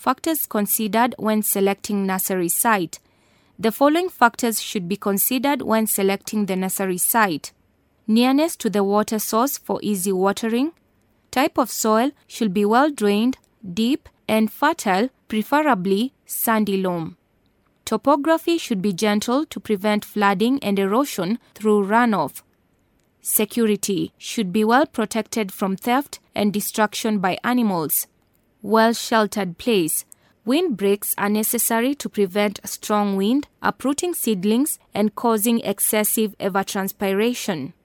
factors considered when selecting nursery site. The following factors should be considered when selecting the nursery site: nearness to the water source for easy watering. Type of soil should be well drained, deep, and fertile, preferably sandy loam. Topography should be gentle to prevent flooding and erosion through runoff. Security should be well protected from theft and destruction by animals. Well-sheltered place. Windbreaks are necessary to prevent strong wind, uprooting seedlings and causing excessive evapotranspiration.